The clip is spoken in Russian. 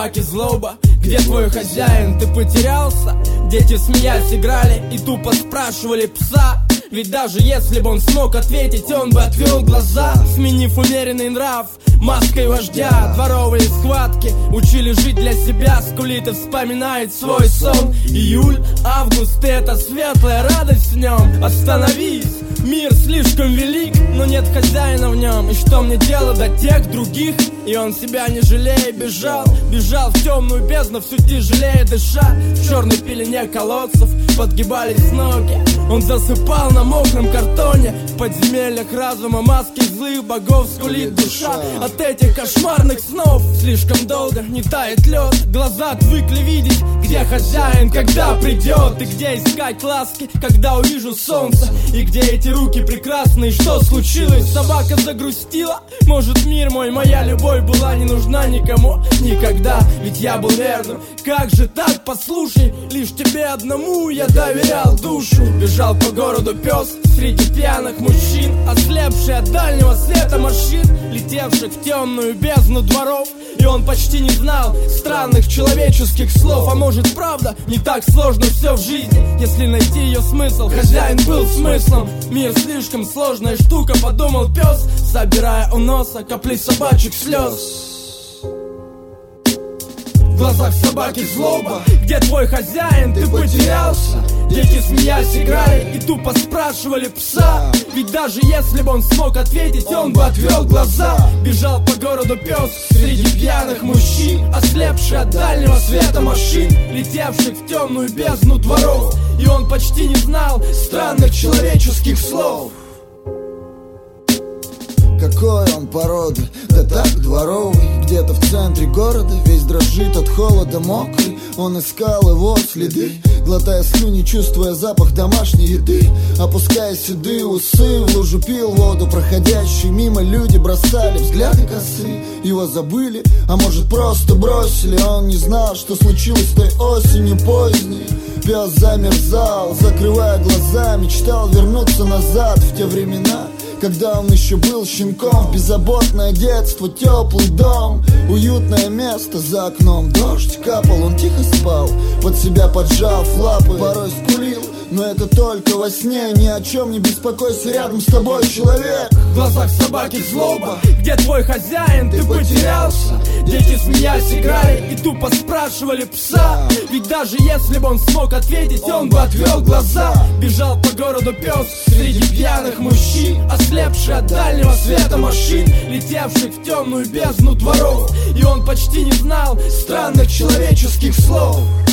собаки злоба. Где твой хозяин, ты потерялся? Дети смеясь играли и тупо спрашивали пса. Ведь даже если бы он смог ответить, он бы отвел глаза, сменив умеренный нрав маской вождя. Дворовые схватки учили жить для себя, скулит и вспоминает свой сон. Июль, август, это светлая радость в нем. Остановись, мир слишком велик, но нет хозяина в нем. И что мне дело до тех других? И он себя не жалея бежал, бежал в темную бездну, все тяжелее дыша. В черной пелене колодцев подгибались ноги. Он засыпал на мокром картоне. В подземельях разума маски злых богов скулит душа. От этих кошмарных снов слишком долго не тает лед. Глаза отвыкли видеть, где хозяин, когда придет. И где искать ласки, когда увижу солнце. И где эти руки прекрасные, что случилось? Собака загрустила, может мир мой, моя любовь была не нужна никому никогда, ведь я был верным. Как же так, послушай, лишь тебе одному я доверял душу. Бежал по городу пес среди пьяных мужчин, ослепший от дальнего света машин, летевших в темную бездну дворов. И он почти не знал странных человеческих слов. А может правда, не так сложно все в жизни, если найти ее смысл. Хозяин был смыслом. Мир слишком сложная штука, подумал пес, собирая у носа капли собачьих слез. В глазах собаки злоба. Где твой хозяин, ты потерялся? Дети смеясь играли и тупо спрашивали пса. Ведь даже если бы он смог ответить, он бы отвел глаза. Бежал по городу пес среди пьяных мужчин, ослепший от дальнего света машин, летевших в темную бездну дворов. И он почти не знал странных человеческих слов. Какой он породы, да так дворовый. Где-то в центре города, весь дрожит от холода мокрый. Он искал его следы, глотая слюни, чувствуя запах домашней еды. Опуская седые усы, в лужу пил воду. Проходящие мимо люди бросали взгляды косые. Его забыли, а может просто бросили. Он не знал, что случилось той осенью поздней. Пес замерзал, закрывая глаза, мечтал вернуться назад в те времена, когда он еще был щенком. Беззаботное детство, теплый дом, уютное место за окном. Дождь капал, он тихо спал, под себя поджав лапы. Порой скулил, но это только во сне. Ни о чем не беспокойся, рядом с тобой человек. В глазах собаки злоба. Где твой хозяин, ты потерялся? Дети смеясь играли и тупо спрашивали пса. Ведь даже если бы он смог ответить, он бы отвел глаза. Бежал по городу пес среди пьяных мужчин, ослепший от дальнего света машин, летевших в темную бездну дворов. И он почти не знал странных человеческих слов.